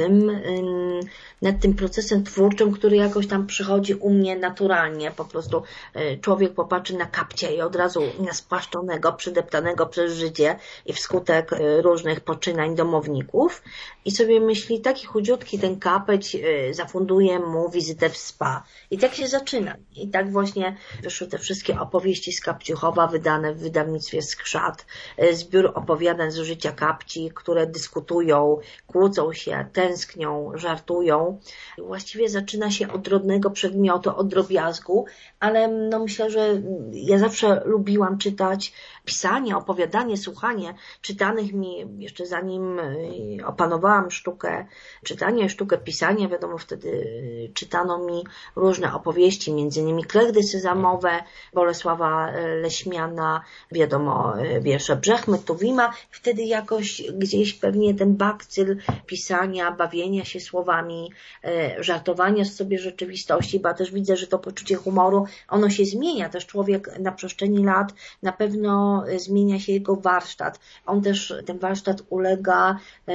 nad tym procesem twórczym, który jakoś tam przychodzi u mnie naturalnie. Po prostu człowiek popatrzy na kapcia i od razu spłaszczonego, przydeptanego przez życie i wskutek różnych poczynań domowników i sobie myśli, taki chudziutki ten kapeć zafunduje mu wizytę w spa. I tak się zaczyna. I tak właśnie wyszły te wszystkie opowieści z Kapciuchowa wydane w wydawnictwie Skrzat, zbiór opowiadań z życia kapci, które dyskutują, kłócą się, tęsknią, żartują. Właściwie zaczyna się od drobnego przedmiotu, od drobiazgu, ale myślę, że ja zawsze lubiłam czytać pisanie, opowiadanie, słuchanie czytanych mi, jeszcze zanim opanowałam sztukę czytania, sztukę pisania, wiadomo, wtedy czytano mi różne opowieści, między innymi Klechdy Sezamowe Bolesława Leśmiana, wiadomo, wiersze Brzechmy, Tuwima. Wtedy jakoś gdzieś pewnie ten bakcyl pisania, bawienia się słowami, żartowania z sobie rzeczywistości, bo ja też widzę, że to poczucie humoru, ono się zmienia. Też człowiek na przestrzeni lat na pewno zmienia się jego warsztat. On też, ten warsztat ulega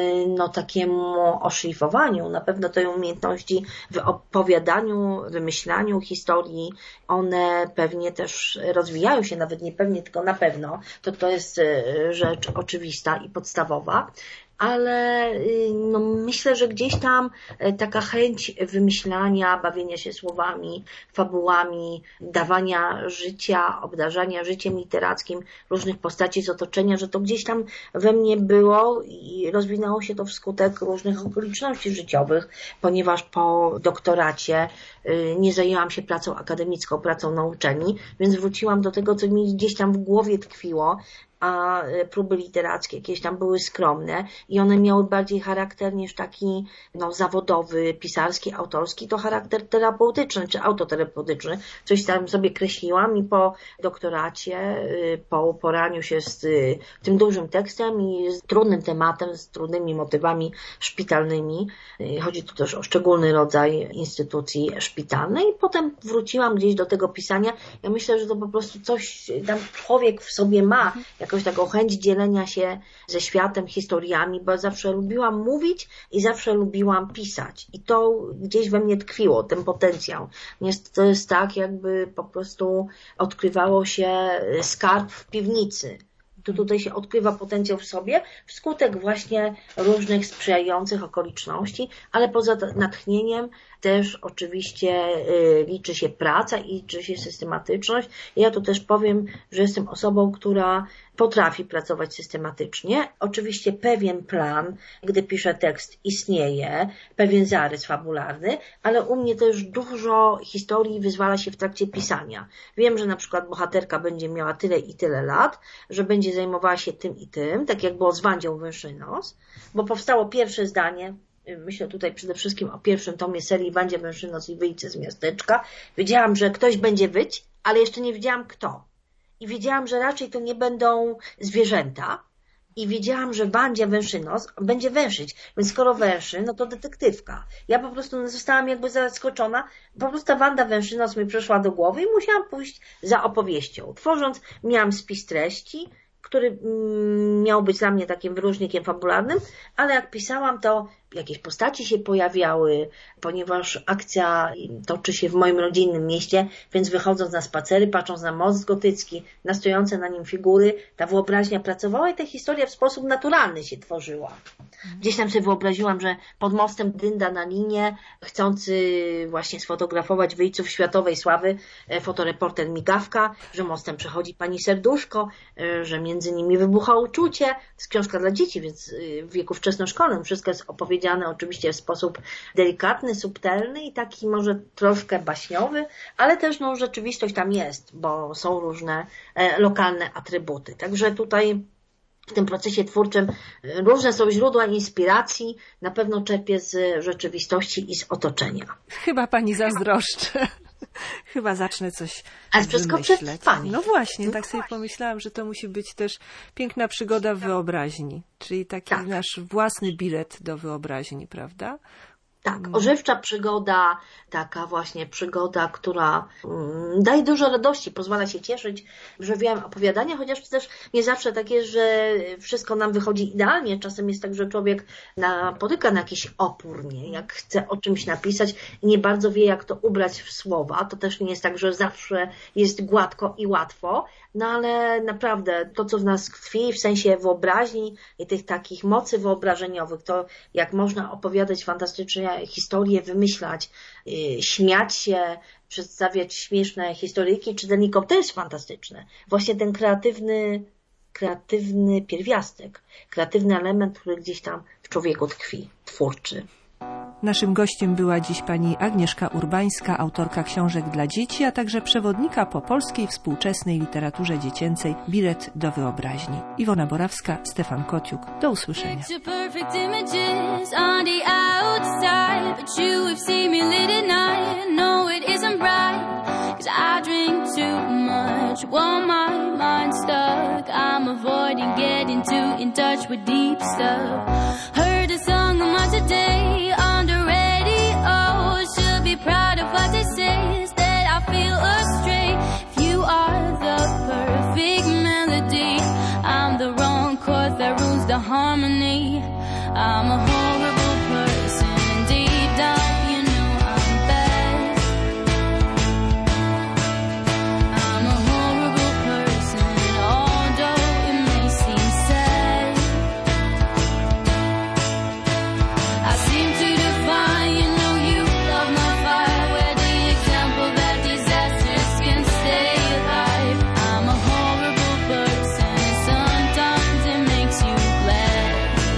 takiemu oszlifowaniu. Na pewno te umiejętności w opowiadaniu, wymyślaniu historii, one pewnie też rozwijają się, nawet nie pewnie, tylko na pewno. To jest rzecz oczywista i podstawowa. Ale myślę, że gdzieś tam taka chęć wymyślania, bawienia się słowami, fabułami, dawania życia, obdarzania życiem literackim różnych postaci z otoczenia, że to gdzieś tam we mnie było i rozwinęło się to wskutek różnych okoliczności życiowych, ponieważ po doktoracie nie zajęłam się pracą akademicką, pracą na uczelni, więc wróciłam do tego, co mi gdzieś tam w głowie tkwiło, a próby literackie jakieś tam były skromne i one miały bardziej charakter niż taki zawodowy, pisarski, autorski, to charakter terapeutyczny czy autoterapeutyczny. Coś tam sobie kreśliłam i po doktoracie, po poraniu się z tym dużym tekstem i z trudnym tematem, z trudnymi motywami szpitalnymi, chodzi tu też o szczególny rodzaj instytucji szpitalnej, i potem wróciłam gdzieś do tego pisania. Ja myślę, że to po prostu coś tam człowiek w sobie ma, jakąś taką chęć dzielenia się ze światem, historiami, bo zawsze lubiłam mówić i zawsze lubiłam pisać. I to gdzieś we mnie tkwiło, ten potencjał. To jest tak, jakby po prostu odkrywało się skarb w piwnicy. Tutaj się odkrywa potencjał w sobie wskutek właśnie różnych sprzyjających okoliczności, ale poza natchnieniem też oczywiście liczy się praca i liczy się systematyczność. Ja tu też powiem, że jestem osobą, która potrafi pracować systematycznie. Oczywiście pewien plan, gdy piszę tekst, istnieje, pewien zarys fabularny, ale u mnie też dużo historii wyzwala się w trakcie pisania. Wiem, że na przykład bohaterka będzie miała tyle i tyle lat, że będzie zajmowała się tym i tym, tak jak było z Wandzią Węszynos, bo powstało pierwsze zdanie. Myślę tutaj przede wszystkim o pierwszym tomie serii Wandzia Węszynos i Wyjdzie z miasteczka. Wiedziałam, że ktoś będzie wyć, ale jeszcze nie wiedziałam kto. I wiedziałam, że raczej to nie będą zwierzęta. I wiedziałam, że Wandzia Węszynos będzie węszyć. Więc skoro węszy, no to detektywka. Ja po prostu zostałam jakby zaskoczona. Po prostu ta Wanda Węszynos mi przyszła do głowy i musiałam pójść za opowieścią. Tworząc, miałam spis treści, który miał być dla mnie takim wyróżnikiem fabularnym, ale jak pisałam, to jakieś postaci się pojawiały, ponieważ akcja toczy się w moim rodzinnym mieście, więc wychodząc na spacery, patrząc na most gotycki, na stojące na nim figury, ta wyobraźnia pracowała i ta historia w sposób naturalny się tworzyła. Gdzieś tam sobie wyobraziłam, że pod mostem dynda na linie, chcący właśnie sfotografować wyjców światowej sławy, fotoreporter Migawka, że mostem przechodzi pani Serduszko, że między nimi wybucha uczucie. To jest książka dla dzieci, więc w wieku wczesnoszkolnym wszystko jest opowiedziane oczywiście w sposób delikatny, subtelny i taki może troszkę baśniowy, ale też rzeczywistość tam jest, bo są różne lokalne atrybuty. Także tutaj w tym procesie twórczym różne są źródła inspiracji, na pewno czerpię z rzeczywistości i z otoczenia. Chyba pani zazdroszczę. Chyba zacznę coś Ale wszystko wymyśleć. przed Pani. No właśnie, tak sobie pomyślałam, że to musi być też piękna przygoda w wyobraźni. Czyli taki nasz własny bilet do wyobraźni, prawda? Tak, ożywcza przygoda, taka właśnie przygoda, która daje dużo radości, pozwala się cieszyć brzewiem opowiadania, chociaż też nie zawsze tak jest, że wszystko nam wychodzi idealnie. Czasem jest tak, że człowiek napotyka na jakiś opór, nie? Jak chce o czymś napisać i nie bardzo wie, jak to ubrać w słowa. To też nie jest tak, że zawsze jest gładko i łatwo, no ale naprawdę to, co w nas tkwi w sensie wyobraźni i tych takich mocy wyobrażeniowych, to jak można opowiadać fantastycznie historie, wymyślać, śmiać się, przedstawiać śmieszne historyjki czytelnikom, to jest fantastyczne. Właśnie ten kreatywny pierwiastek, kreatywny element, który gdzieś tam w człowieku tkwi, twórczy. Naszym gościem była dziś pani Agnieszka Urbańska, autorka książek dla dzieci, a także przewodnika po polskiej współczesnej literaturze dziecięcej Bilet do wyobraźni. Iwona Borawska, Stefan Kociuk. Do usłyszenia. Today on the radio, should be proud of what they say. Instead I feel astray. If you are the perfect melody, I'm the wrong chord that ruins the harmony. I'm a horrible person, deep down you know I'm bad. I'm a horrible person, although it may seem sad. I seem to define, you know you love my fire, where the example that disasters can stay alive. I'm a horrible person, sometimes it makes you glad.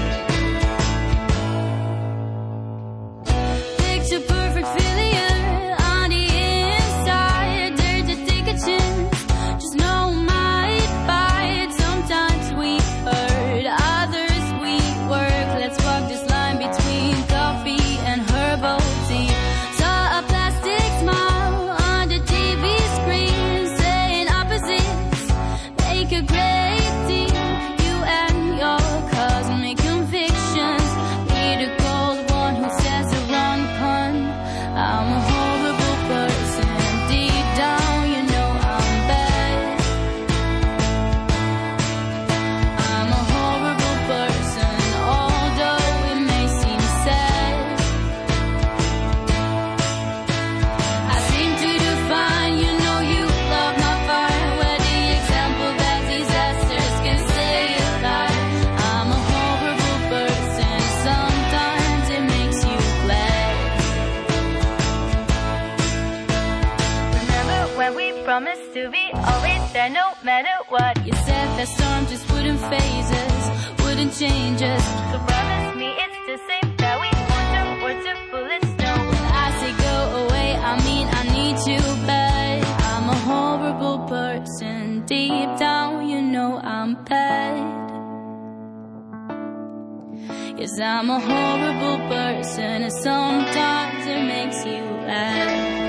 Picture perfect failure on the inside, dare to take a chance, just know might bite. Sometimes we hurt, others we work. Let's walk this line between coffee and herbal tea. Saw a plastic smile on the TV screen, saying opposites make a great team. You and your cosmic convictions, me the cold one who says the wrong pun. I'm a horrible person, deep down you know I'm bad. I'm a horrible person, although it may seem sad. I seem to define, you know you love my fire, where the example that disasters can stay alive. I'm a horrible person, sometimes it makes you glad. Remember when we promised to be always there no matter what? You said that storm just wouldn't phase us, wouldn't change us. So promise me it's the same that we want to bullets know. When I say go away, I mean I need you bad. I'm a horrible person, deep down you know I'm bad. Yes, I'm a horrible person, and sometimes it makes you laugh.